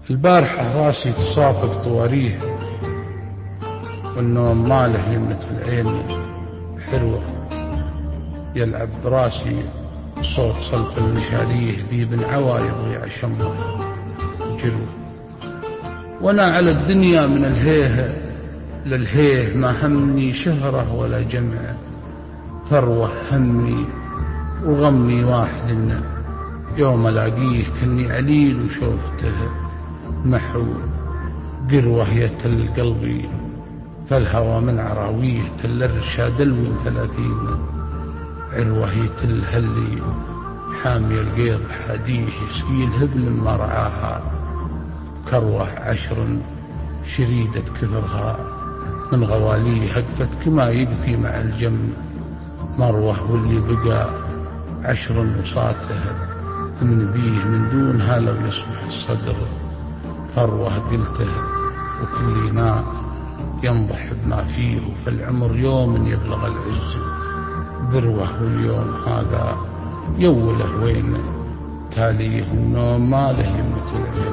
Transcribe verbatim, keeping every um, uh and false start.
البارحة راسي تصافق طواريه، والنوم ماله يمة العين حلوة. يلعب براسي صوت صلف المشاليه، ذيب عوا يبغي عشمه جروة. وانا على الدنيا من الهيه للهيه، ما همني شهرة ولا جمع ثروة. همي وغمي واحد، يوم الاقيه كني عليل وشوفته محو قروة. يتل قلبي فالهوى من عراويه، تل الرشاد من ثلاثين عروة. يتل هلي حامي القيض حديه، يسقي الهبل ما رعاها كروة. عشر شريدة كثرها من غواليه، هقفت كما يقفي مع الجم مروة. واللي بقى عشر وصاته من بيه، من دونها لو يصبح الصدر فروة. قلته وكل ناء ينضح بما فيه، فالعمر يوم يبلغ العز ذروة. واليوم هذا يوله وين تاليه، النوم ما له يمة العين